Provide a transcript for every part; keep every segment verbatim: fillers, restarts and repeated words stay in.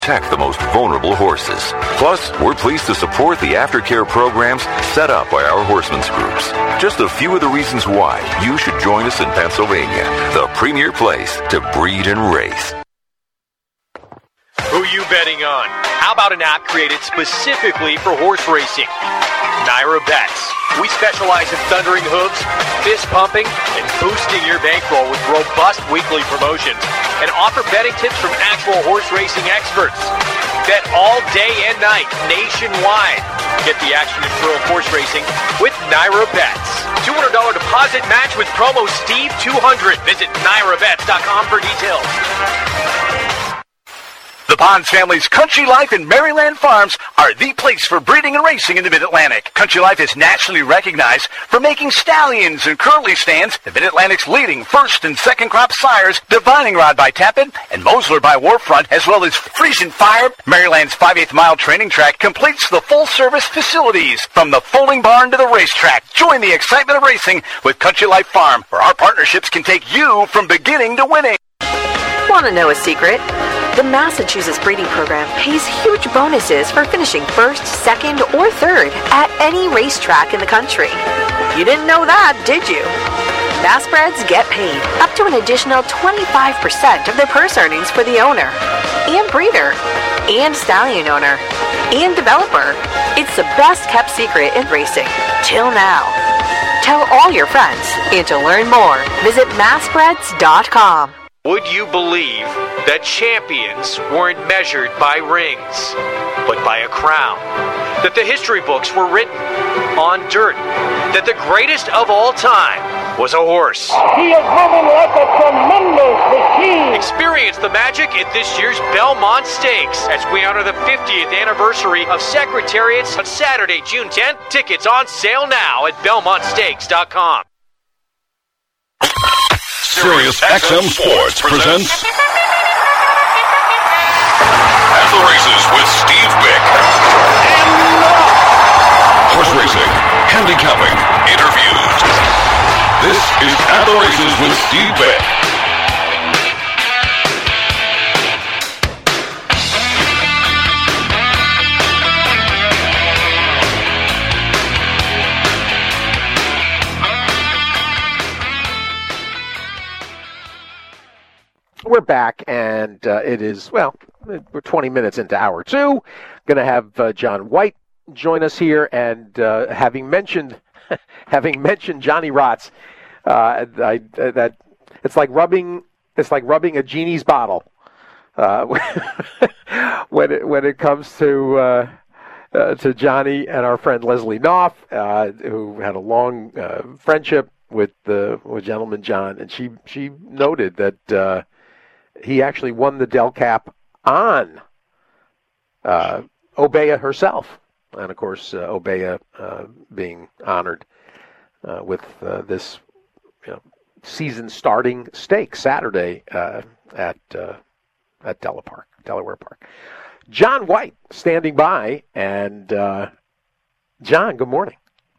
protect the most vulnerable horses. Plus, we're pleased to support the aftercare programs set up by our horsemen's groups. Just a few of the reasons why you should join us in Pennsylvania, the premier place to breed and race. Who you betting on? How about an app created specifically for horse racing? Naira Bets. We specialize in thundering hooves, fist pumping, and boosting your bankroll with robust weekly promotions, and offer betting tips from actual horse racing experts. Bet all day and night, nationwide. Get the action and thrill of horse racing with Naira Bets. two hundred dollars deposit match with promo Steve two hundred. Visit Naira Bets dot com for details. The Bonds family's Country Life and Maryland Farms are the place for breeding and racing in the Mid-Atlantic. Country Life is nationally recognized for making stallions and curly stands, the Mid-Atlantic's leading first and second crop sires, Divining Rod by Tappan and Mosler by Warfront, as well as Friesian Fire. Maryland's five-eighths mile training track completes the full-service facilities from the folding barn to the racetrack. Join the excitement of racing with Country Life Farm, where our partnerships can take you from beginning to winning. Want to know a secret? The Massachusetts Breeding Program pays huge bonuses for finishing first, second, or third at any racetrack in the country. You didn't know that, did you? Massbreds get paid up to an additional twenty-five percent of their purse earnings for the owner, and breeder, and stallion owner, and developer. It's the best kept secret in racing, till now. Tell all your friends, and to learn more, visit massbreds dot com. Would you believe that champions weren't measured by rings, but by a crown? That the history books were written on dirt? That the greatest of all time was a horse? He is moving like a tremendous machine. Experience the magic at this year's Belmont Stakes as we honor the fiftieth anniversary of Secretariats on Saturday, June tenth. Tickets on sale now at belmont stakes dot com. Sirius X M Sports presents At the Races with Steve Bick. Horse racing, handicapping, interviews. This is At the Races with Steve Bick. We're back, and uh, it is, well, we're twenty minutes into hour two. Going to have uh, John White join us here, and uh, having mentioned having mentioned Johnny Rotz, uh, I, uh, that it's like rubbing it's like rubbing a genie's bottle uh, when it when it comes to uh, uh, to Johnny and our friend Leslie Knopf, uh, who had a long uh, friendship with the with gentleman John, and she she noted that. Uh, He actually won the Del Cap on uh, Obeya herself. And, of course, uh, Obeya uh, being honored uh, with uh, this you know, season-starting stake Saturday uh, at uh, at Delaware Park, Delaware Park. John White standing by. And, uh, John, good morning.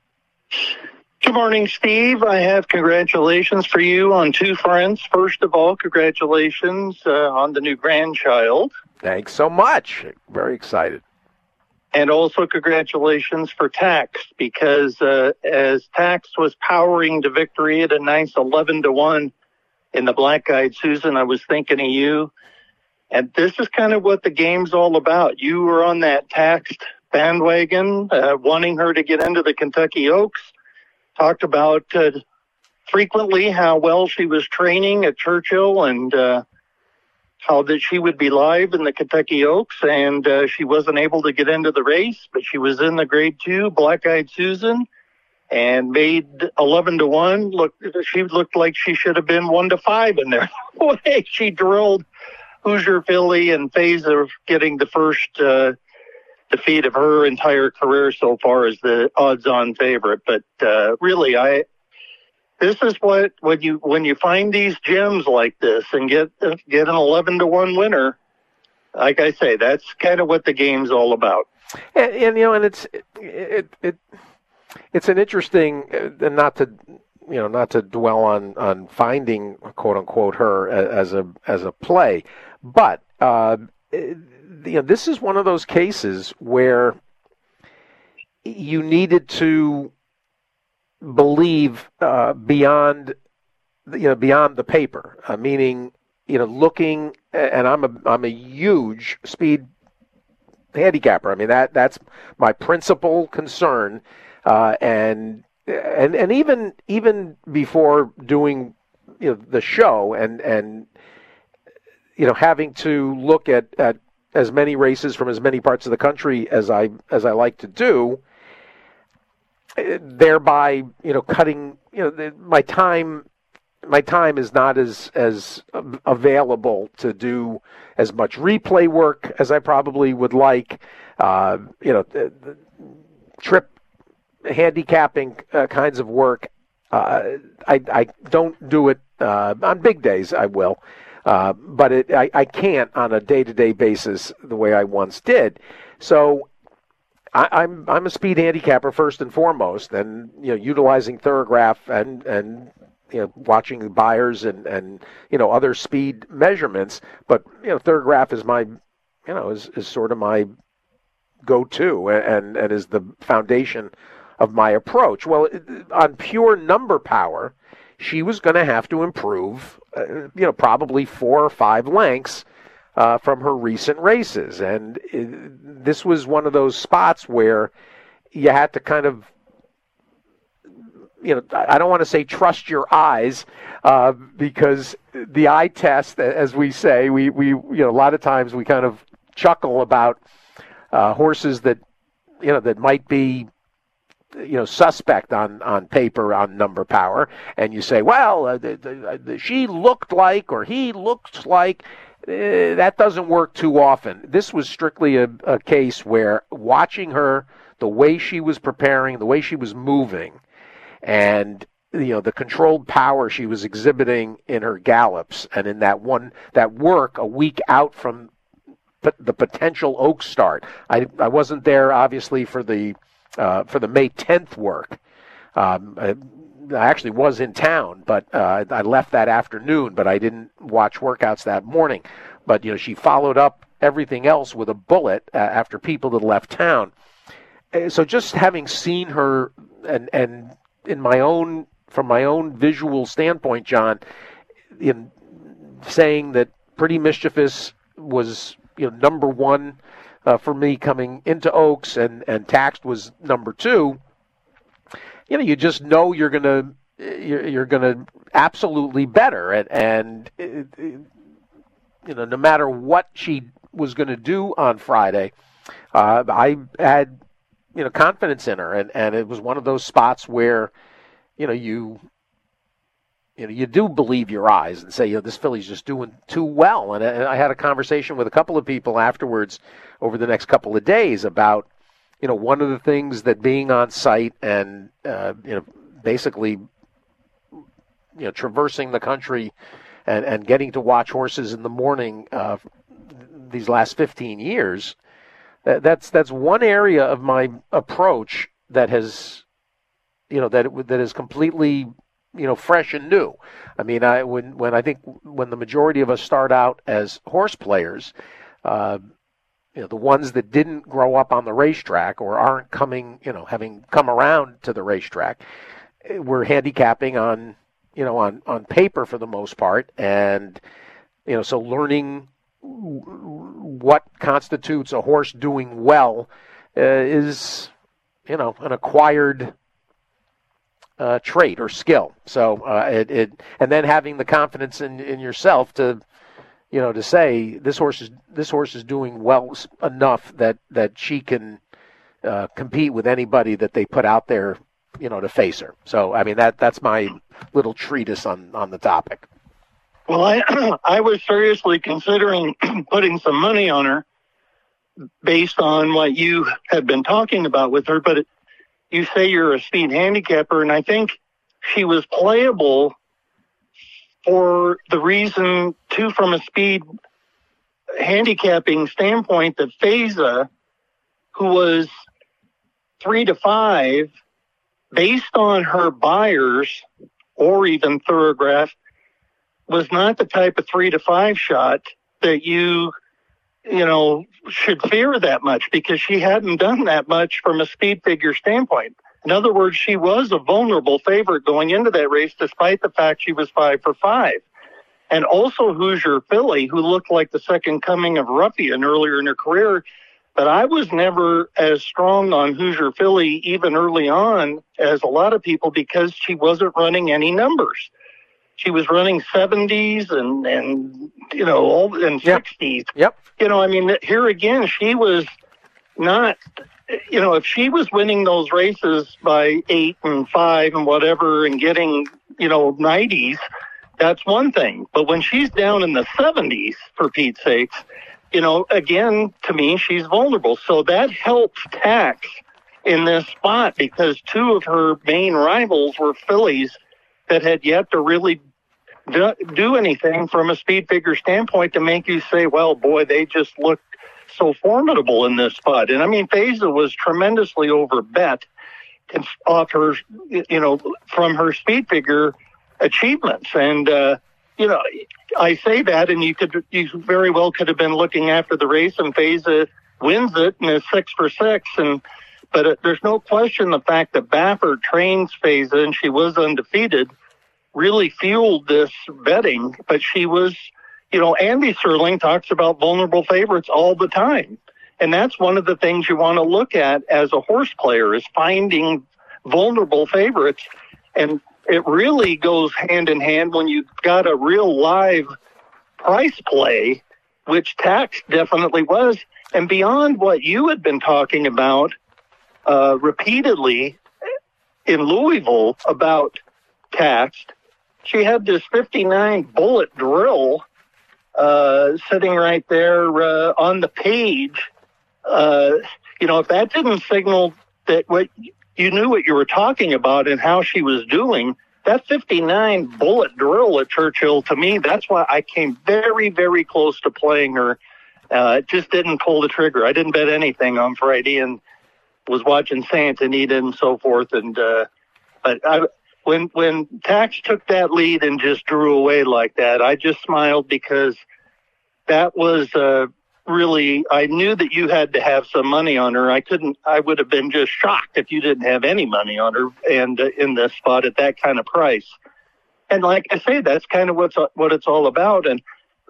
Good morning, Steve. I have congratulations for you on two fronts. First of all, congratulations uh, on the new grandchild. Thanks so much. Very excited. And also congratulations for Tax, because uh, as Tax was powering to victory at a nice eleven to one in the Black Eyed Susan, I was thinking of you. And this is kind of what the game's all about. You were on that Taxed bandwagon, uh, wanting her to get into the Kentucky Oaks. Talked about uh, frequently how well she was training at Churchill, and uh, how that she would be live in the Kentucky Oaks, and uh, she wasn't able to get into the race, but she was in the grade two Black Eyed Susan and made eleven to one. Look, she looked like she should have been one to five in there. The way she drilled Hoosier Philly and phase of getting the first uh, defeat of her entire career so far as the odds-on favorite. But uh, really, I this is what when you when you find these gems like this and get get an eleven to one winner. Like I say, that's kind of what the game's all about. And, and you know, and it's it it it's an interesting, uh, not to you know not to dwell on on finding quote unquote her as a as a play, but uh, you know, this is one of those cases where you needed to believe uh, beyond, you know, beyond the paper. Uh, meaning, you know, looking, and I'm a I'm a huge speed handicapper. I mean, that that's my principal concern, uh, and and and even even before doing, you know, the show and and you know, having to look at, at as many races from as many parts of the country as I as I like to do, thereby, you know, cutting, you know, the, my time. My time is not as as available to do as much replay work as I probably would like. Uh, you know, the, the trip handicapping uh, kinds of work. Uh, I I don't do it uh, on big days. I will, uh, but it, I I can't on a day to day basis the way I once did. So I, I'm I'm a speed handicapper first and foremost, and you know, utilizing Thorograph and and. You know, watching the buyers and, and, you know, other speed measurements. But, you know, Thorograph is my, you know, is, is sort of my go-to and, and is the foundation of my approach. Well, on pure number power, she was going to have to improve, uh, you know, probably four or five lengths uh, from her recent races. And it, this was one of those spots where you had to kind of, you know, I don't want to say trust your eyes, uh, because the eye test, as we say, we, we, you know, a lot of times we kind of chuckle about uh, horses that, you know, that might be, you know, suspect on, on paper on number power, and you say, well, uh, the, the, the, she looked like, or he looked like. Uh, that doesn't work too often. This was strictly a, a case where watching her, the way she was preparing, the way she was moving, and, you know, the controlled power she was exhibiting in her gallops and in that one, that work a week out from p- the potential Oaks start. I, I wasn't there, obviously, for the uh, for the May tenth work. Um, I, I actually was in town, but uh, I left that afternoon, but I didn't watch workouts that morning. But, you know, she followed up everything else with a bullet uh, after people had left town. Uh, so just having seen her and and in my own, from my own visual standpoint, John, in saying that Pretty Mischievous was, you know, number one uh, for me coming into Oaks, and, and Taxed was number two, you know, you just know you're going to, you're, you're going to absolutely better. And, and it, it, you know, no matter what she was going to do on Friday, uh, I had, you know, confidence in her, and, and it was one of those spots where, you know, you, you know, you do believe your eyes and say, you know, this filly's just doing too well. And, and I had a conversation with a couple of people afterwards over the next couple of days about, you know, one of the things that being on site and, uh, you know, basically, you know, traversing the country and, and getting to watch horses in the morning uh, these last fifteen years, That's that's one area of my approach that has, you know, that that is completely, you know, fresh and new. I mean, I when when I think when the majority of us start out as horse players, uh, you know, the ones that didn't grow up on the racetrack or aren't coming, you know, having come around to the racetrack, we're handicapping on, you know, on on paper for the most part, and you know, so learning what constitutes a horse doing well uh, is, you know, an acquired uh, trait or skill. So uh, it, it, and then having the confidence in, in yourself to, you know, to say this horse is this horse is doing well enough that that she can uh, compete with anybody that they put out there, you know, to face her. So I mean that that's my little treatise on on the topic. Well, I I was seriously considering putting some money on her based on what you had been talking about with her, but it, you say you're a speed handicapper, and I think she was playable for the reason, too, from a speed handicapping standpoint, that Feza, who was three to five, based on her buyers or even Thorograph, was not the type of three to five shot that you you know, should fear that much because she hadn't done that much from a speed figure standpoint. In other words, she was a vulnerable favorite going into that race, despite the fact she was five for five. And also Hoosier Philly, who looked like the second coming of Ruffian earlier in her career. But I was never as strong on Hoosier Philly, even early on, as a lot of people, because she wasn't running any numbers. She was running seventies and, and you know, all and yep. sixties. Yep. You know, I mean, here again, she was not, you know, if she was winning those races by eight and five and whatever and getting, you know, nineties, that's one thing. But when she's down in the seventies, for Pete's sakes, you know, again, to me, she's vulnerable. So that helps Tax in this spot because two of her main rivals were fillies that had yet to really do, do anything from a speed figure standpoint to make you say, well, boy, they just look so formidable in this spot. And I mean, Feza was tremendously overbet off her, you know, from her speed figure achievements. And, uh, you know, I say that, and you could, you very well could have been looking after the race, and Feza wins it and is six for six. And but uh, there's no question the fact that Baffert trains Feza, and she was undefeated, really fueled this betting. But she was, you know, Andy Serling talks about vulnerable favorites all the time, and that's one of the things you want to look at as a horse player is finding vulnerable favorites. And it really goes hand in hand when you've got a real live price play, which Tax definitely was. And beyond what you had been talking about uh, repeatedly in Louisville about Tax, she had this fifty-nine bullet drill uh, sitting right there uh, on the page. Uh, you know, if that didn't signal that what you knew what you were talking about and how she was doing, that fifty-nine bullet drill at Churchill, to me, that's why I came very, very close to playing her. Uh, just didn't pull the trigger. I didn't bet anything on Friday and was watching Santa Anita and so forth. And uh, but I, when when Tax took that lead and just drew away like that, I just smiled because that was uh, really, I knew that you had to have some money on her. I couldn't, I would have been just shocked if you didn't have any money on her and uh, in this spot at that kind of price. And like I say, that's kind of what's, what it's all about. And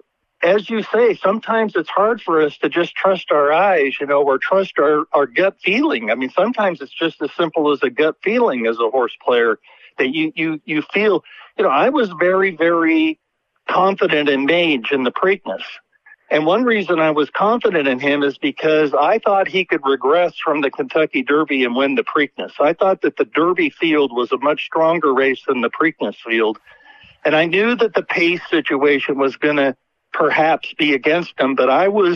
as you say, sometimes it's hard for us to just trust our eyes, you know, or trust our, our gut feeling. I mean, sometimes it's just as simple as a gut feeling as a horse player that you, you, you feel, you know, I was very, very confident in Mage in the Preakness. And one reason I was confident in him is because I thought he could regress from the Kentucky Derby and win the Preakness. I thought that the Derby field was a much stronger race than the Preakness field. And I knew that the pace situation was going to perhaps be against him, but I was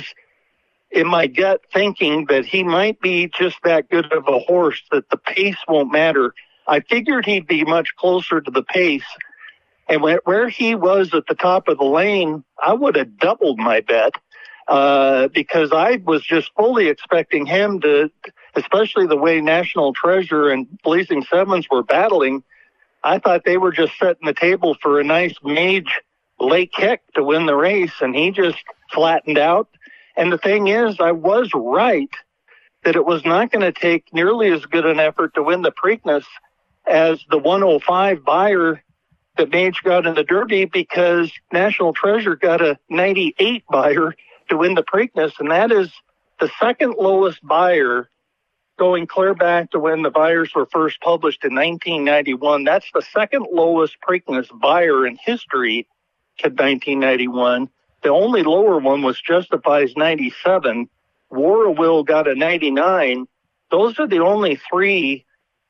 in my gut thinking that he might be just that good of a horse that the pace won't matter. I figured he'd be much closer to the pace. And where he was at the top of the lane, I would have doubled my bet uh, because I was just fully expecting him to, especially the way National Treasure and Blazing Sevens were battling, I thought they were just setting the table for a nice Mage late kick to win the race, and he just flattened out. And the thing is, I was right that it was not going to take nearly as good an effort to win the Preakness as the one oh five buyer that Mage got in the Derby, because National Treasure got a ninety-eight buyer to win the Preakness, and that is the second lowest buyer going clear back to when the buyers were first published in nineteen ninety-one. That's the second lowest Preakness buyer in history to nineteen ninety-one. The only lower one was Justify's ninety-seven. War of Will got a ninety-nine. Those are the only three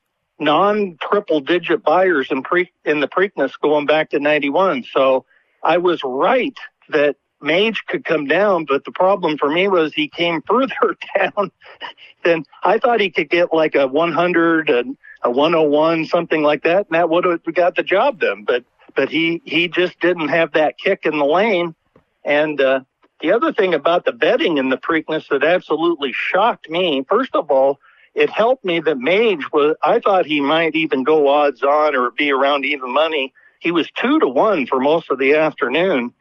non-triple digit buyers in pre in the Preakness going back to ninety-one. So I was right that Mage could come down, but the problem for me was he came further down than I thought he could get, like a one hundred and a one oh one, something like that, and that would have got the job done. But but he he just didn't have that kick in the lane. And uh, the other thing about the betting in the Preakness that absolutely shocked me, first of all, it helped me that Mage was, I thought he might even go odds on or be around even money. He was two to one for most of the afternoon.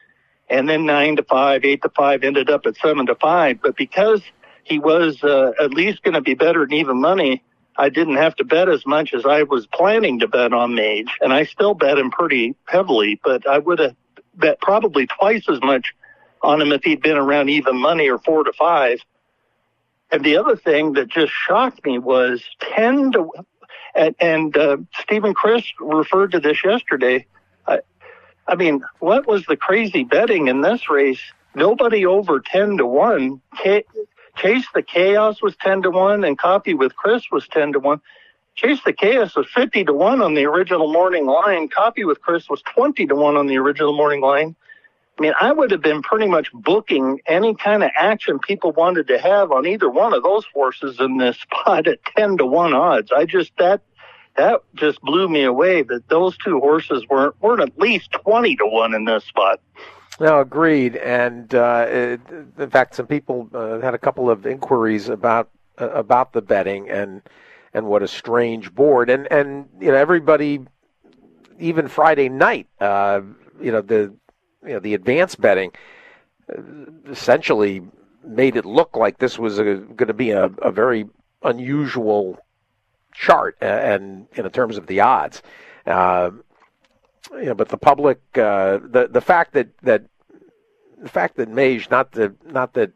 and then nine to five, eight to five, ended up at seven to five. But because he was uh, at least going to be better than even money, I didn't have to bet as much as I was planning to bet on Mage, and I still bet him pretty heavily, but I would have bet probably twice as much on him if he'd been around even money or four to five. And the other thing that just shocked me was ten to, and, and uh, Stephen Chris referred to this yesterday. I, I mean, what was the crazy betting in this race? Nobody over ten to one. K, Chase the Chaos was ten to one, and Coffee with Chris was ten to one. Chase the Chaos was fifty to one on the original morning line. Coffee with Chris was twenty to one on the original morning line. I mean, I would have been pretty much booking any kind of action people wanted to have on either one of those horses in this spot at ten to one odds. I just, that, that just blew me away that those two horses weren't, weren't at least twenty to one in this spot. No, agreed. And uh, it, in fact, some people uh, had a couple of inquiries about uh, about the betting and and what a strange board. And and you know, everybody, even Friday night, uh, you know the you know the advanced betting uh, essentially made it look like this was going to be a, a very unusual chart, uh, and in terms of the odds. Uh, You know, but the public, uh, the the fact that, that the fact that Mage, not the not that,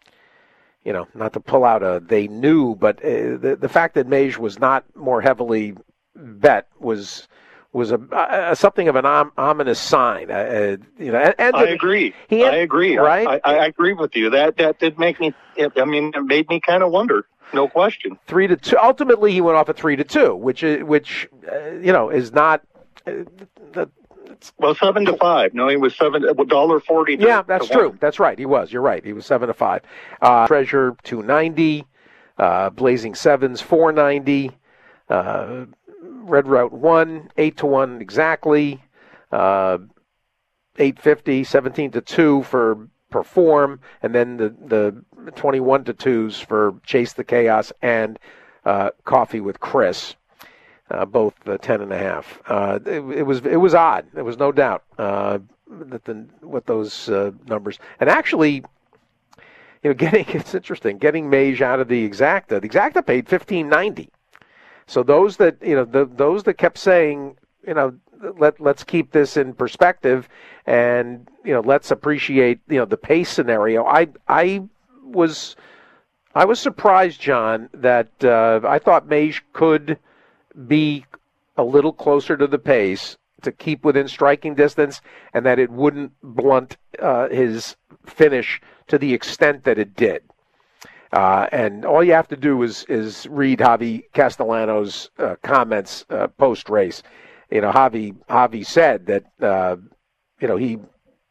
you know, not to pull out a they knew, but uh, the the fact that Mage was not more heavily bet was was a, a something of an om, ominous sign. Uh, you know, and, and I agree. He had, I agree. Right? I, I, I agree with you. That that did make me. I mean, it made me kind of wonder. No question. Three to two. Ultimately, he went off at three to two, which is, which uh, you know is not. The, well, seven to five. No, he was seven. Dollar forty. Yeah, that's true. One. That's right. He was. You're right. He was seven to five. Uh, Treasure two ninety. Uh, Blazing Sevens four ninety. Uh, Red Route one eight to one exactly. Uh, eight fifty. Seventeen to two for Perform, and then the the twenty one to twos for Chase the Chaos and uh, Coffee with Chris. Uh, both uh, ten and a half. Uh, it, it was it was odd. There was no doubt uh, that the what those uh, numbers. And actually, you know, getting it's interesting getting Mage out of the Exacta. The Exacta paid fifteen ninety. So those that you know the those that kept saying you know let let's keep this in perspective and you know let's appreciate you know the pace scenario. I I was I was surprised, John, that uh, I thought Mage could be a little closer to the pace to keep within striking distance, and that it wouldn't blunt uh, his finish to the extent that it did. Uh, and all you have to do is is read Javi Castellano's uh, comments uh, post race. You know, Javi Javi said that uh, you know he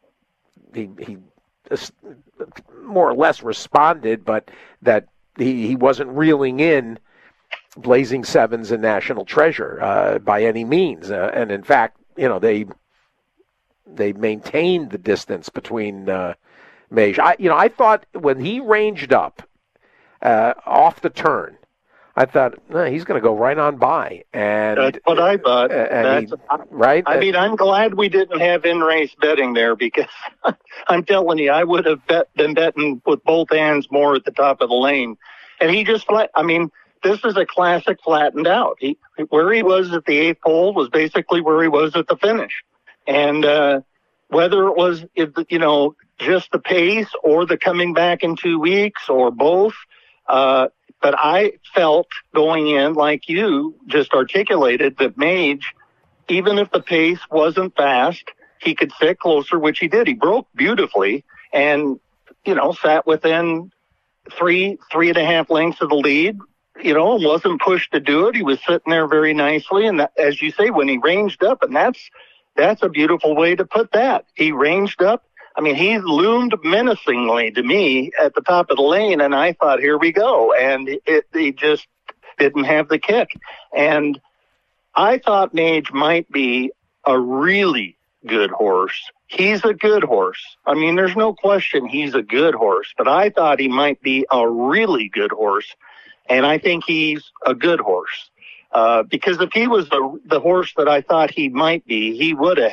he he more or less responded, but that he he wasn't reeling in Blazing Sevens and National Treasure uh, by any means, uh, and in fact, you know they they maintained the distance between uh, Mage. I you know I thought when he ranged up uh, off the turn, I thought no, he's going to go right on by, and that's what I thought. Uh, that's, he, right? I mean, I'm glad we didn't have in-race betting there because I'm telling you, I would have bet, been betting with both hands more at the top of the lane, and he just flat. I mean. This is a classic flattened out. He, where he was at the eighth hole was basically where he was at the finish. And uh, whether it was, you know, just the pace or the coming back in two weeks or both, uh, but I felt going in, like you just articulated, that Mage, even if the pace wasn't fast, he could sit closer, which he did. He broke beautifully and, you know, sat within three, three and a half lengths of the lead. You know, wasn't pushed to do it. He was sitting there very nicely. And that, as you say, when he ranged up, and that's that's a beautiful way to put that. He ranged up. I mean, he loomed menacingly to me at the top of the lane, and I thought, here we go. And it, he just didn't have the kick. And I thought Mage might be a really good horse. He's a good horse. I mean, there's no question he's a good horse. But I thought he might be a really good horse. And I think he's a good horse. Uh, because if he was the, the horse that I thought he might be, he would have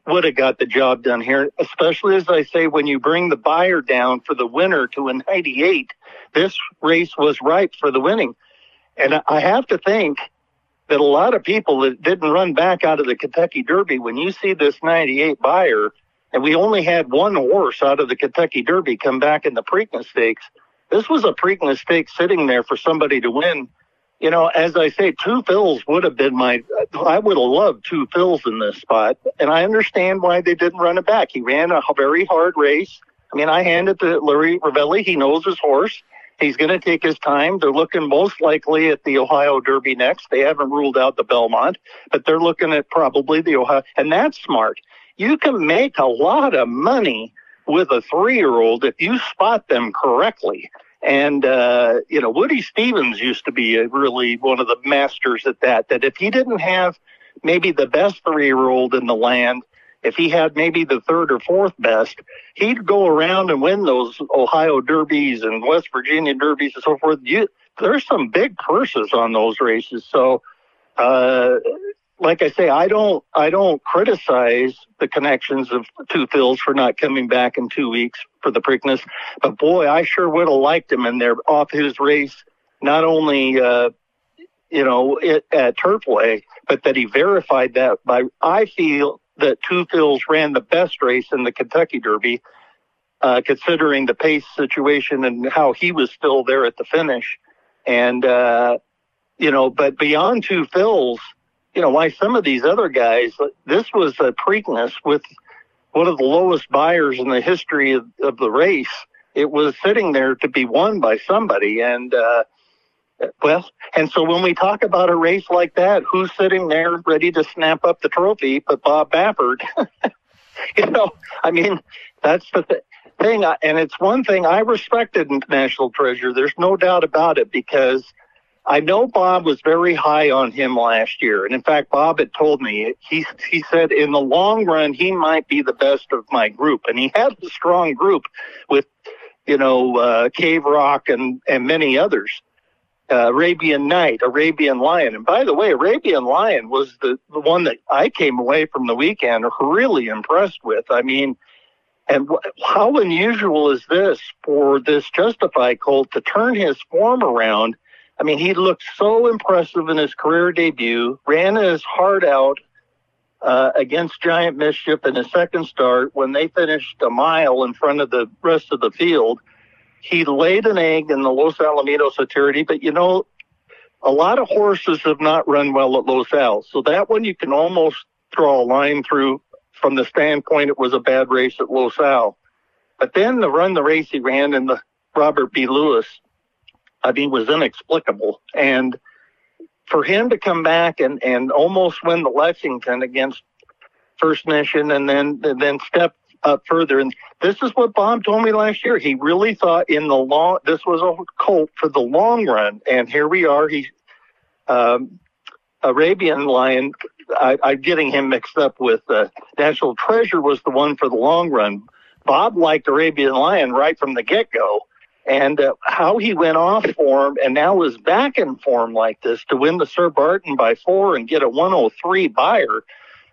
would have got the job done here, especially, as I say, when you bring the buyer down for the winner to a ninety-eight. This race was ripe for the winning. And I have to think that a lot of people that didn't run back out of the Kentucky Derby, when you see this ninety-eight buyer, and we only had one horse out of the Kentucky Derby come back in the Preakness Stakes, this was a Preakness Stakes sitting there for somebody to win. You know, as I say, Two Phils would have been my, I would have loved Two Phils in this spot. And I understand why they didn't run it back. He ran a very hard race. I mean, I hand it to Larry Ravelli. He knows his horse. He's going to take his time. They're looking most likely at the Ohio Derby next. They haven't ruled out the Belmont, but they're looking at probably the Ohio. And that's smart. You can make a lot of money with a three-year-old if you spot them correctly. And, uh, you know, Woody Stevens used to be a really one of the masters at that, that if he didn't have maybe the best three-year-old in the land, if he had maybe the third or fourth best, he'd go around and win those Ohio Derbies and West Virginia Derbies and so forth. You, there's some big purses on those races. So, uh, like I say, I don't, I don't criticize the connections of Two Phils for not coming back in two weeks for the Preakness, but boy, I sure would have liked him in there off his race, not only, uh, you know, it, at Turfway, but that he verified that by, I feel that Two Phils ran the best race in the Kentucky Derby, uh, considering the pace situation and how he was still there at the finish. And, uh, you know, but beyond Two Phils, you know, why some of these other guys, this was a Preakness with one of the lowest buyers in the history of, of the race. It was sitting there to be won by somebody. And, uh, well, and so when we talk about a race like that, who's sitting there ready to snap up the trophy but Bob Baffert? You know, I mean, that's the th- thing. And it's one thing I respected in National Treasure. There's no doubt about it, because I know Bob was very high on him last year. And in fact, Bob had told me, he, he said in the long run, he might be the best of my group. And he had a strong group with, you know, uh, Cave Rock and, and many others. Uh, Arabian Night, Arabian Lion. And by the way, Arabian Lion was the, the one that I came away from the weekend really impressed with. I mean, and w- how unusual is this for this Justify colt to turn his form around? I mean, he looked so impressive in his career debut, ran his heart out uh, against Giant Mischief in his second start when they finished a mile in front of the rest of the field. He laid an egg in the Los Alamitos Saturity, but, you know, a lot of horses have not run well at Los Al. So that one you can almost draw a line through from the standpoint it was a bad race at Los Al. But then the run the race he ran in the Robert B. Lewis, I mean, was inexplicable. And for him to come back and, and almost win the Lexington against First Nation and then and then step up further. And this is what Bob told me last year. He really thought in the long, this was a colt for the long run. And here we are. He's um, Arabian Lion. I, I'm getting him mixed up with uh, National Treasure was the one for the long run. Bob liked Arabian Lion right from the get-go. And uh, how he went off form and now is back in form like this to win the Sir Barton by four and get a one oh three buyer.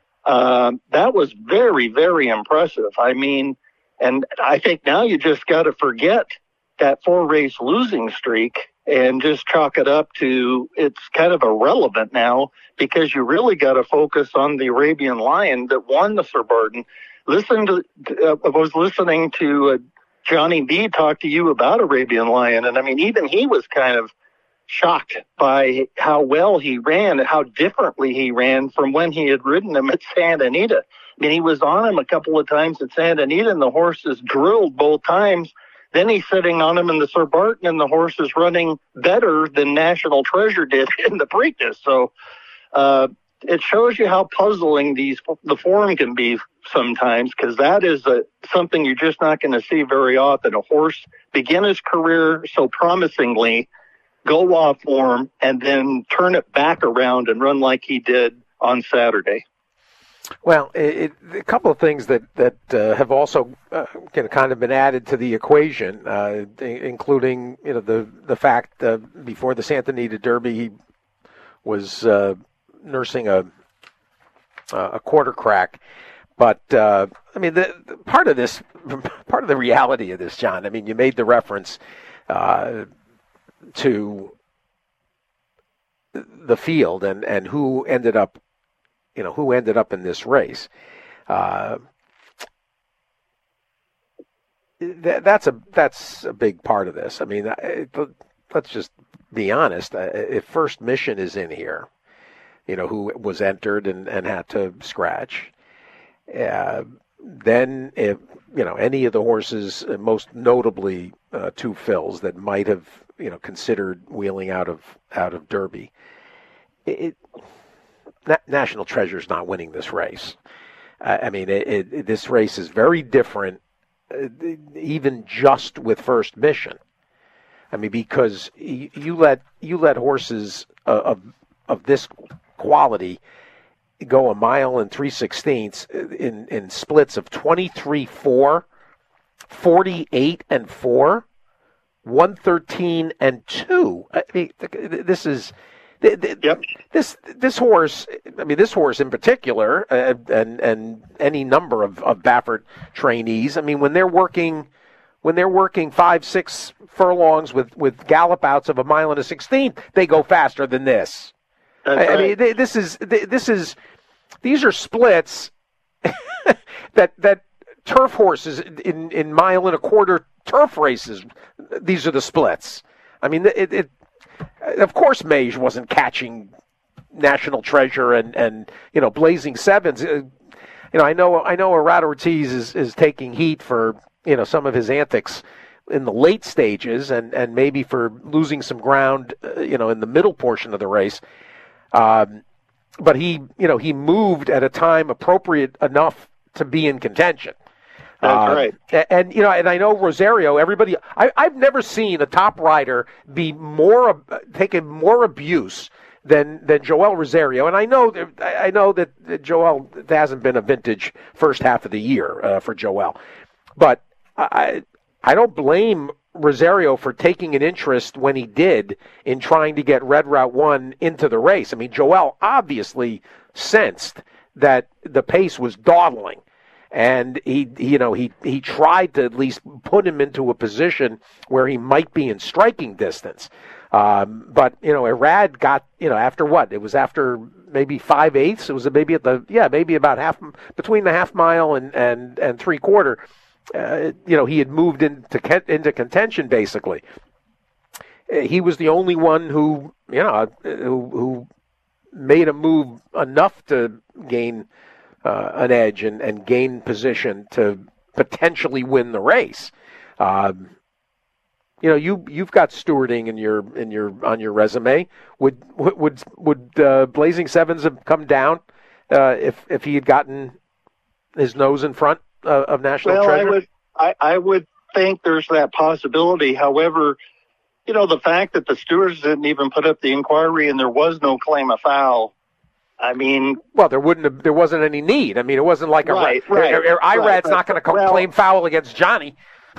Um, that was very, very impressive. I mean, and I think now you just got to forget that four race losing streak and just chalk it up to it's kind of irrelevant now, because you really got to focus on the Arabian Lion that won the Sir Barton. Listen to, uh, I was listening to uh, Johnny B talk to you about Arabian Lion. And I mean, even he was kind of shocked by how well he ran and how differently he ran from when he had ridden him at Santa Anita. I mean, he was on him a couple of times at Santa Anita and the horse is drilled both times. Then he's sitting on him in the Sir Barton and the horse is running better than National Treasure did in the Preakness. So, uh, it shows you how puzzling these, the form can be sometimes, because that is a, something you're just not going to see very often. A horse begin his career so promisingly, go off form, and then turn it back around and run like he did on Saturday. Well, it, it, a couple of things that that uh, have also uh, kind of been added to the equation, uh, including you know the the fact uh, before the Santa Anita Derby he was uh, nursing a a quarter crack, But uh, I mean, the, the part of this, part of the reality of this, John. I mean, you made the reference uh, to the field and, and who ended up, you know, who ended up in this race. Uh, that, that's a that's a big part of this. I mean, it, let's just be honest. If First Mission is in here, you know, who was entered and, and had to scratch, uh, then if you know any of the horses, most notably uh, two Phils that might have you know considered wheeling out of out of Derby, it, it National Treasure's not winning this race. Uh, I mean, it, it, this race is very different, uh, even just with First Mission. I mean, because you, you let you let horses uh, of of this quality go a mile and three sixteenths in in splits of twenty-three four, forty-eight and four, one thirteen and two. I mean, this is. Yep. This this horse, I mean, this horse in particular, uh, and and any number of, of Baffert trainees. I mean, when they're working, when they're working five six furlongs with, with gallop outs of a mile and a sixteenth, they go faster than this. That's I, right. I mean, they, this is this is these are splits that that turf horses in in mile and a quarter turf races. These are the splits. I mean, it. it Of course, Mage wasn't catching National Treasure and, and you know Blazing Sevens. Uh, you know, I know I know Arad Ortiz is, is taking heat for you know some of his antics in the late stages and, and maybe for losing some ground uh, you know in the middle portion of the race. Um, but he you know he moved at a time appropriate enough to be in contention. That's uh, right. And, and, you know, and I know Rosario, everybody, I, I've never seen a top rider be more, uh, taking more abuse than, than Joel Rosario. And I know, I know that Joel, it hasn't been a vintage first half of the year uh, for Joel. But I, I don't blame Rosario for taking an interest when he did in trying to get Red Route one into the race. I mean, Joel obviously sensed that the pace was dawdling. And he, you know, he, he tried to at least put him into a position where he might be in striking distance. Um, but, you know, Arad got, you know, after what? It was after maybe five eighths. It was maybe at the, yeah, maybe about half, between the half mile and, and, and three quarter. Uh, you know, he had moved into, into contention basically. He was the only one who, you know, who, who made a move enough to gain Uh, an edge and, and gain position to potentially win the race. Um, you know, you you've got stewarding in your in your on your resume. Would would would uh, Blazing Sevens have come down uh, if if he had gotten his nose in front uh, of National well, Treasure? I would I, I would think there's that possibility. However, you know, the fact that the stewards didn't even put up the inquiry and there was no claim of foul. I mean, well, there wouldn't have, there wasn't any need. I mean, it wasn't like right, a right, Irad's right, not going to well, claim foul against Johnny.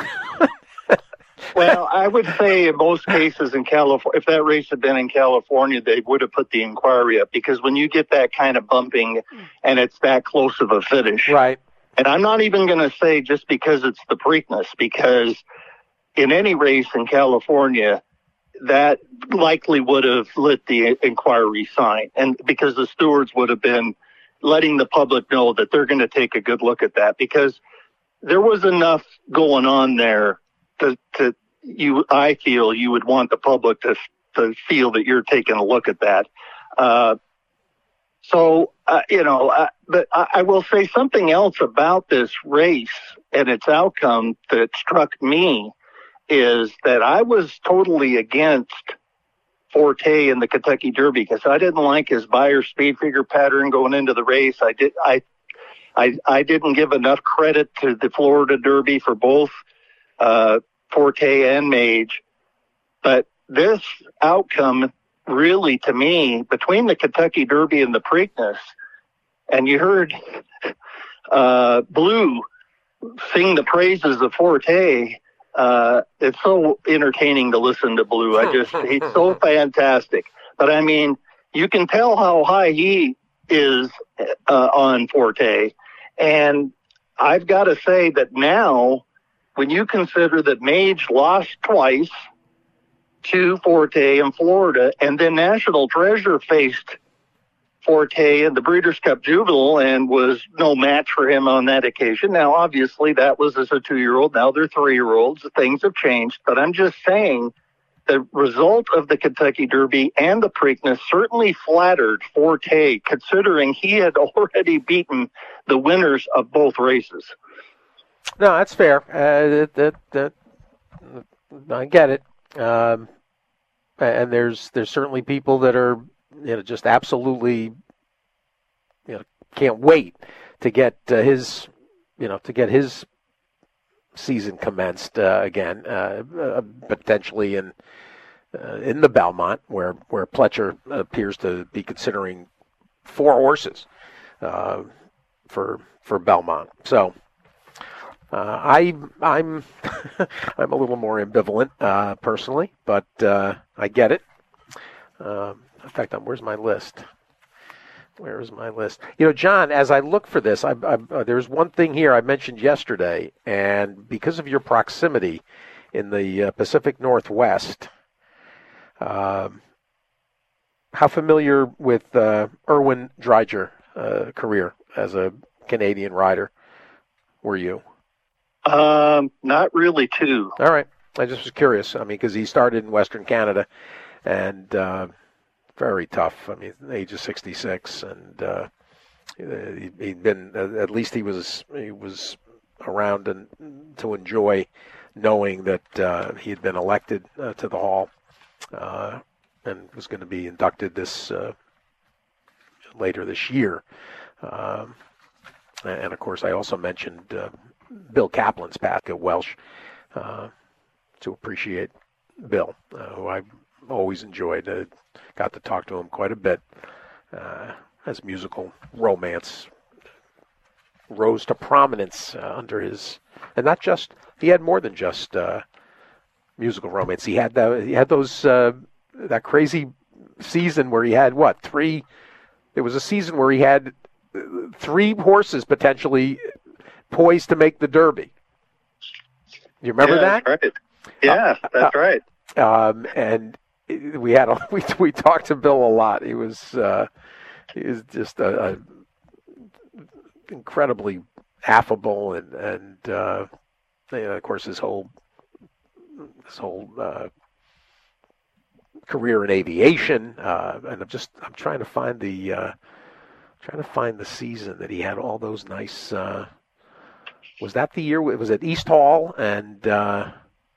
Well, I would say in most cases in California, if that race had been in California, they would have put the inquiry up because when you get that kind of bumping and it's that close of a finish, right? And I'm not even going to say just because it's the Preakness, because in any race in California, that likely would have lit the inquiry sign. And because the stewards would have been letting the public know that they're going to take a good look at that because there was enough going on there to, to you, I feel you would want the public to, to feel that you're taking a look at that. Uh, so, uh, you know, uh, but I, I will say something else about this race and its outcome that struck me is that I was totally against Forte in the Kentucky Derby because I didn't like his Beyer speed figure pattern going into the race. I did, I, I, I didn't give enough credit to the Florida Derby for both uh, Forte and Mage. But this outcome, really, to me, between the Kentucky Derby and the Preakness, and you heard uh, Blue sing the praises of Forte. Uh, it's so entertaining to listen to Blue. I just, he's so fantastic. But I mean, you can tell how high he is uh, on Forte. And I've got to say that now, when you consider that Mage lost twice to Forte in Florida, and then National Treasure faced Forte in the Breeders' Cup Juvenile and was no match for him on that occasion. Now, obviously, that was as a two-year-old. Now they're three-year-olds. Things have changed. But I'm just saying the result of the Kentucky Derby and the Preakness certainly flattered Forte, considering he had already beaten the winners of both races. No, that's fair. Uh, that, that, that, I get it. Um, and there's there's certainly people that are, you know, just absolutely, you know, can't wait to get uh, his, you know, to get his season commenced uh, again, uh, uh, potentially in uh, in the Belmont, where where Pletcher appears to be considering four horses uh, for for Belmont. So. Uh, I, I'm I'm a little more ambivalent uh, personally, but uh, I get it. Um, in fact, I'm, where's my list? Where is my list? You know, John, as I look for this, I, I, uh, there's one thing here I mentioned yesterday, and because of your proximity in the uh, Pacific Northwest, uh, how familiar with uh, Erwin Dreiger' uh, career as a Canadian rider were you? Um, not really too. All right. I just was curious. I mean, because he started in Western Canada and uh, very tough. I mean, the age of sixty-six, and uh, he, he'd been, uh, at least he was he was around and to enjoy knowing that uh, he had been elected uh, to the Hall uh, and was going to be inducted this uh, later this year. Um, and, of course, I also mentioned uh, Bill Kaplan's path at Welsh, uh, to appreciate Bill, uh, who I always enjoyed. Uh, got to talk to him quite a bit uh, as musical romance rose to prominence uh, under his, and not just, he had more than just uh, musical romance. He had the, he had those uh, that crazy season where he had what three? There was a season where he had three horses potentially poised to make the Derby. You remember yeah, that? That's right. Yeah, uh, that's uh, right. Um, and we had a, we we talked to Bill a lot. He was uh, he was just a, a incredibly affable, and and uh, you know, of course his whole his whole uh, career in aviation. Uh, and I'm just I'm trying to find the uh, trying to find the season that he had all those nice. Uh, Was that the year? It was at East Hall and uh,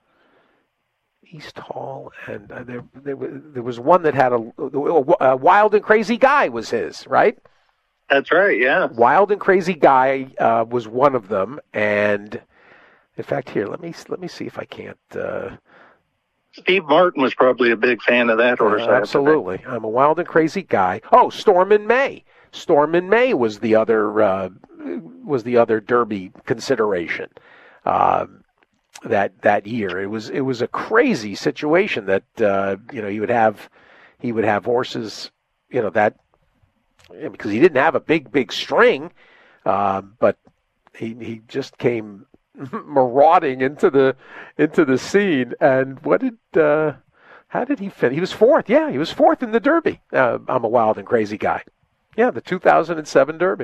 East Hall, and uh, there, there, there was one that had a, a Wild and Crazy Guy was his, right? That's right. Yeah, Wild and Crazy Guy uh, was one of them, and in fact, here let me let me see if I can't. Uh, Steve Martin was probably a big fan of that horse. Uh, absolutely, I'm a Wild and Crazy Guy. Oh, Storm in May. Storm in May was the other. Uh, was the other Derby consideration uh, that that year. It was it was a crazy situation that uh, you know he would have he would have horses, you know, that because he didn't have a big big string, uh, but he he just came marauding into the into the scene. And what did uh, how did he fit? He was fourth. Yeah, he was fourth in the Derby. Uh, I'm a Wild and Crazy Guy. Yeah, the two thousand seven Derby.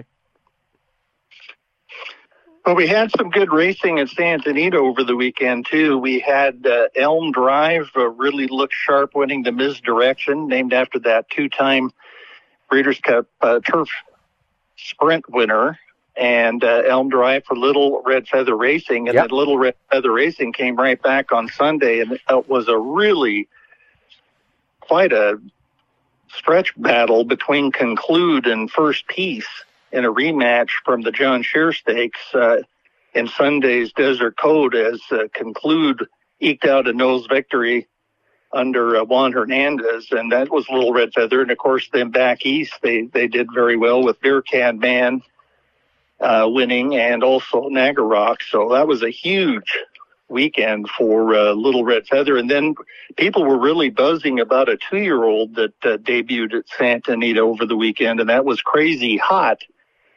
Well, we had some good racing at Santa Anita over the weekend, too. We had uh, Elm Drive uh, really looked sharp, winning the Misdirection, named after that two-time Breeders' Cup uh, Turf Sprint winner. And uh, Elm Drive for Little Red Feather Racing. And yep. that Little Red Feather Racing came right back on Sunday, and it was a really quite a stretch battle between Conclude and First Piece in a rematch from the John Shear Stakes uh, in Sunday's Desert Code, as uh, Conclude eked out a nose victory under uh, Juan Hernandez, and that was Little Red Feather. And, of course, then back east, they, they did very well with Beer Can Man uh, winning, and also Niagara Rock. So that was a huge weekend for uh, Little Red Feather. And then people were really buzzing about a two-year-old that uh, debuted at Santa Anita over the weekend, and that was Crazy Hot.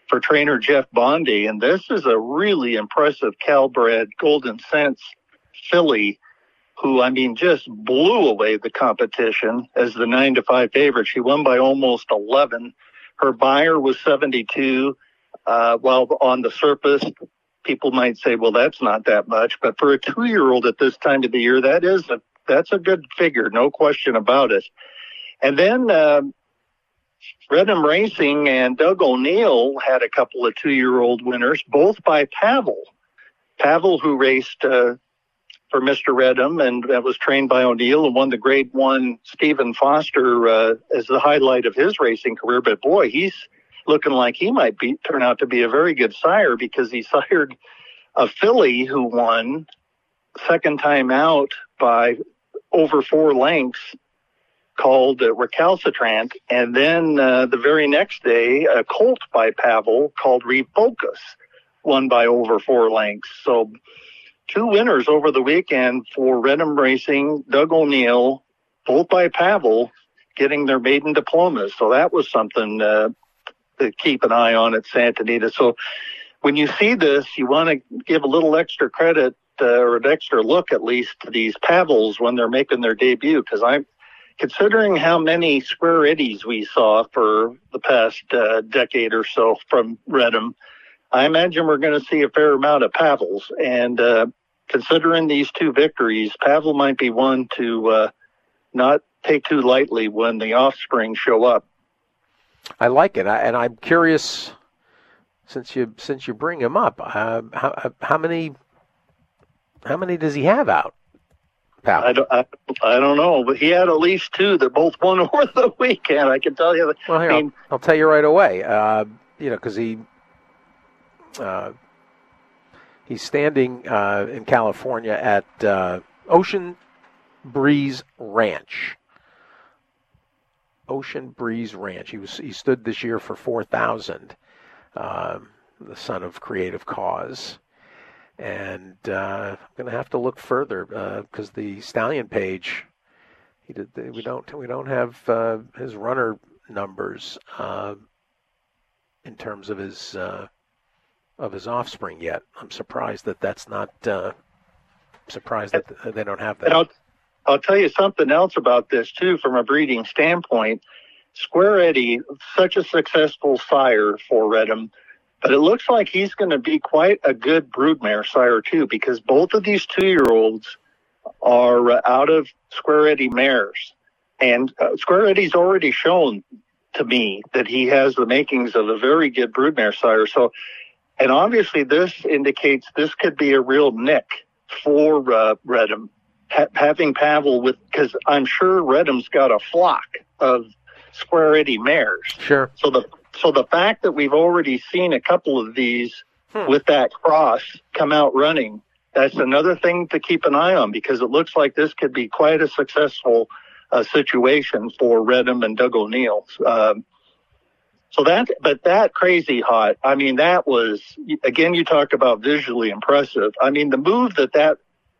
for trainer Jeff Bondy. And this is a really impressive Cal-bred Golden Sense filly who, I mean, just blew away the competition as the nine to five favorite. She won by almost eleven. Her buyer was seventy-two. Uh, while on the surface, people might say, well, that's not that much. But for a two-year-old at this time of the year, that is a, that's a good figure, no question about it. And then uh, Redham Racing and Doug O'Neill had a couple of two-year-old winners, both by Pavel. Pavel, who raced uh, for Mister Redham and that was trained by O'Neill and won the Grade One Stephen Foster uh, as the highlight of his racing career. But boy, he's looking like he might be turn out to be a very good sire because he sired a filly who won second time out by over four lengths called uh, Recalcitrant. And then uh, the very next day, a colt by Pavel called Refocus won by over four lengths. So two winners over the weekend for Redham Racing, Doug O'Neill, both by Pavel, getting their maiden diplomas. So that was something uh, to keep an eye on at Santa Anita. So when you see this, you want to give a little extra credit uh, or an extra look at least to these Pavels when they're making their debut, because I'm considering how many Square Eddies we saw for the past uh, decade or so from Redham. I imagine we're going to see a fair amount of Pavels, and uh, considering these two victories, Pavel might be one to uh, not take too lightly when the offspring show up. I like it, I, and I'm curious, since you since you bring him up, uh, how how many how many does he have out? Pavel? I don't I, I don't know, but he had at least two that both won over the weekend. I can tell you that. Well, here, I mean, I'll, I'll tell you right away. Uh, you know, because he. Uh, he's standing uh, in California at uh, Ocean Breeze Ranch. Ocean Breeze Ranch. He was he stood this year for four thousand. Um, the son of Creative Cause, and uh, I'm going to have to look further because uh, the Stallion page. He did. We don't. We don't have uh, his runner numbers uh, in terms of his. Uh, of his offspring yet. I'm surprised that that's not, uh, surprised that they don't have that. And I'll, I'll tell you something else about this too, from a breeding standpoint. Square Eddie, such a successful sire for Redham, but it looks like he's going to be quite a good broodmare sire too, because both of these two-year-olds are uh, out of Square Eddie mares. And uh, Square Eddie's already shown to me that he has the makings of a very good broodmare sire. So, and obviously this indicates this could be a real nick for uh, Redham, ha- having Pavel with, because I'm sure Redham's got a flock of Square Eddie mares. Sure. So the so the fact that we've already seen a couple of these hmm. with that cross come out running, that's another thing to keep an eye on, because it looks like this could be quite a successful uh, situation for Redham and Doug O'Neill. Um, So that, but that Crazy Hot, I mean, that was, again, you talk about visually impressive. I mean, the move that that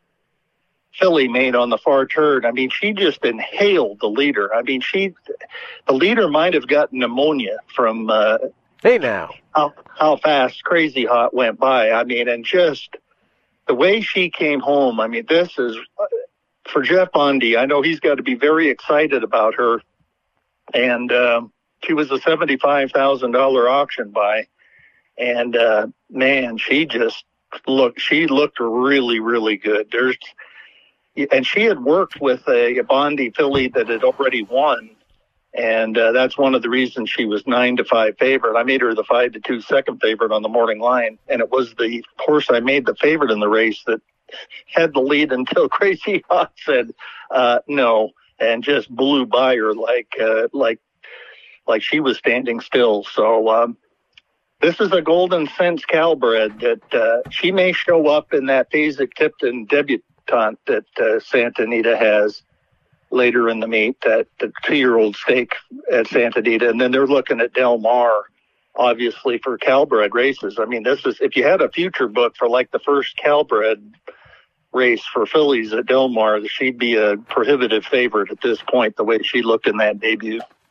filly made on the far turn, I mean, she just inhaled the leader. I mean, she, the leader might have gotten pneumonia from, uh, hey now, how, how fast Crazy Hot went by. I mean, and just the way she came home. I mean, this is, for Jeff Bondy, I know he's got to be very excited about her. And, um, she was a seventy-five thousand dollars auction buy, and uh, man, she just looked. She looked really, really good. There's, and she had worked with a, a Bondy filly that had already won, and uh, that's one of the reasons she was nine to five favorite. I made her the five to two second favorite on the morning line, and it was the horse I made the favorite in the race that had the lead until Crazy Hot said uh, no, and just blew by her like uh, like. like she was standing still. So um, this is a Golden Sense Cal-bred that uh, she may show up in that Fasig-Tipton debutante that uh, Santa Anita has later in the meet, that the two-year-old stake at Santa Anita. And then they're looking at Del Mar, obviously, for Cal-bred races. I mean, this is, if you had a future book for like the first Cal-bred race for fillies at Del Mar, she'd be a prohibitive favorite at this point, the way she looked in that debut.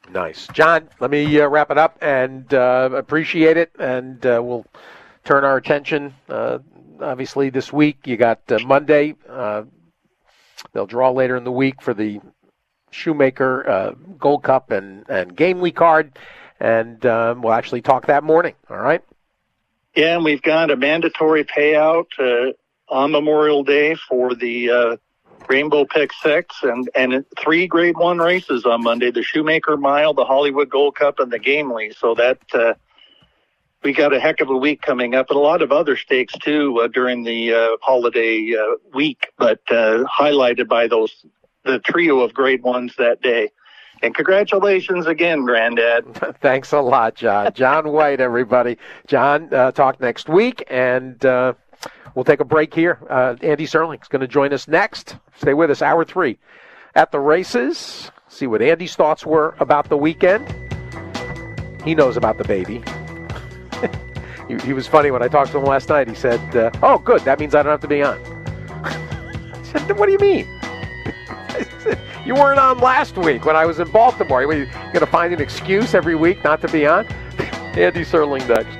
Nice. John, let me uh, wrap it up and uh, appreciate it, and uh, we'll turn our attention, uh, obviously, this week. You got uh, Monday. Uh, they'll draw later in the week for the Shoemaker uh, Gold Cup and, and Gamely card, and um, we'll actually talk that morning, all right? Yeah, and we've got a mandatory payout uh, on Memorial Day for the uh, Rainbow Pick Six, and, and three Grade One races on Monday: the Shoemaker Mile, the Hollywood Gold Cup, and the Gamely. So that uh, we got a heck of a week coming up, and a lot of other stakes too uh, during the uh, holiday uh, week, but uh, highlighted by those the trio of Grade Ones that day. And congratulations again, Granddad. Thanks a lot, John. John White, everybody. John, uh, talk next week, and uh, we'll take a break here. Uh, Andy Serling's going to join us next. Stay with us, hour three at the races. See what Andy's thoughts were about the weekend. He knows about the baby. he, he was funny when I talked to him last night. He said, uh, oh, good, that means I don't have to be on. I said, what do you mean? I said, you weren't on last week when I was in Baltimore. Are you going to find an excuse every week not to be on? Andy Serling next.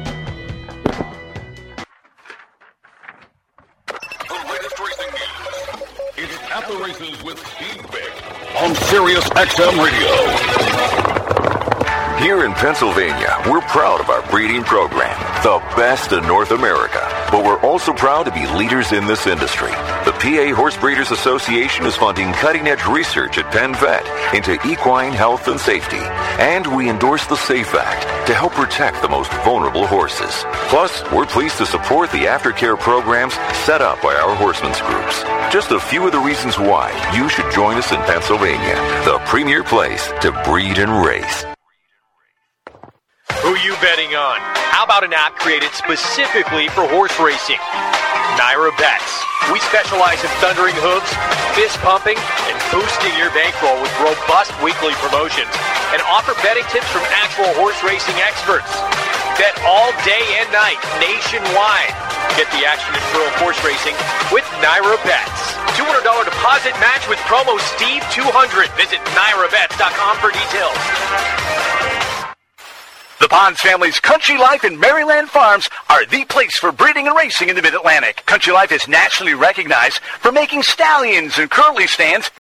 The latest racing news. It's At the Races with Steve Vick on Sirius X M Radio. Here in Pennsylvania, we're proud of our breeding program, the best in North America. But we're also proud to be leaders in this industry. The P A Horse Breeders Association is funding cutting-edge research at Penn Vet into equine health and safety. And we endorse the SAFE Act to help protect the most vulnerable horses. Plus, we're pleased to support the aftercare programs set up by our horsemen's groups. Just a few of the reasons why you should join us in Pennsylvania, the premier place to breed and race. Who you betting on? How about an app created specifically for horse racing? Naira Bets. We specialize in thundering hooves, fist pumping, and boosting your bankroll with robust weekly promotions and offer betting tips from actual horse racing experts. Bet all day and night nationwide. Get the action and thrill of horse racing with Naira Bets. two hundred dollars deposit match with promo Steve two hundred. Visit naira bets dot com for details. The Ponds family's Country Life and Maryland Farms are the place for breeding and racing in the Mid-Atlantic. Country Life is nationally recognized for making stallions and curly stands